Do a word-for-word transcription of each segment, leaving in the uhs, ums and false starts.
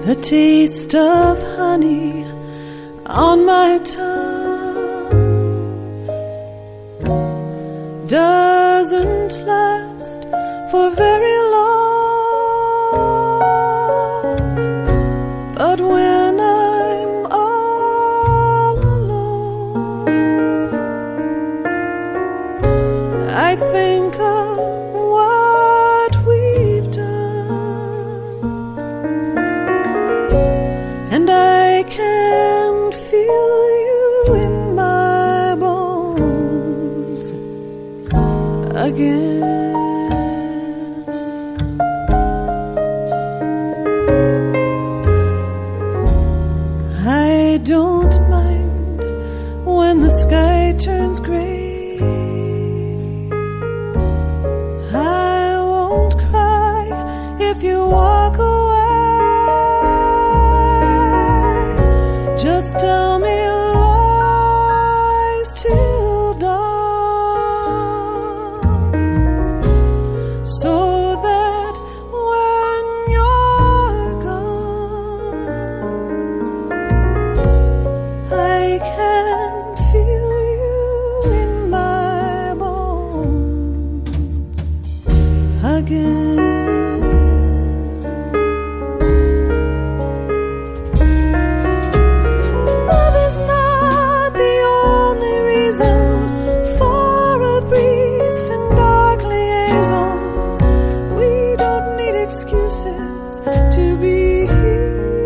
the taste of honey on my tongue doesn't last for very long, but when I'm all alone, I think of what we've done, and I can feel you in my bones again. I don't mind when the sky turns gray. I won't cry if you walk away. Just tell me lies till dawn, so that when you're gone, I can feel you in my bones again. Love is not the only reason for a brief and dark liaison. We don't need excuses to be here.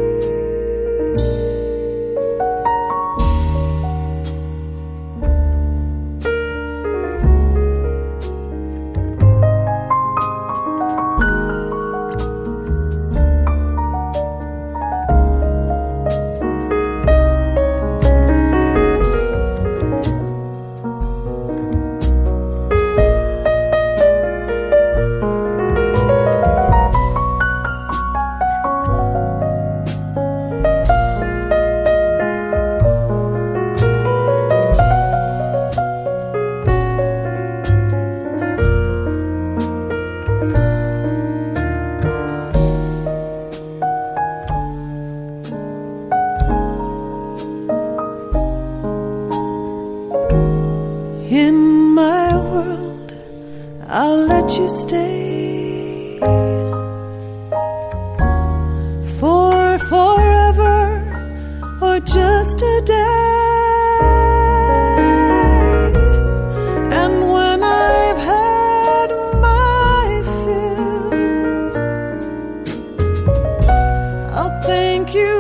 In my world, I'll let you stay for forever or just a day. And when I've had my fill, I'll thank you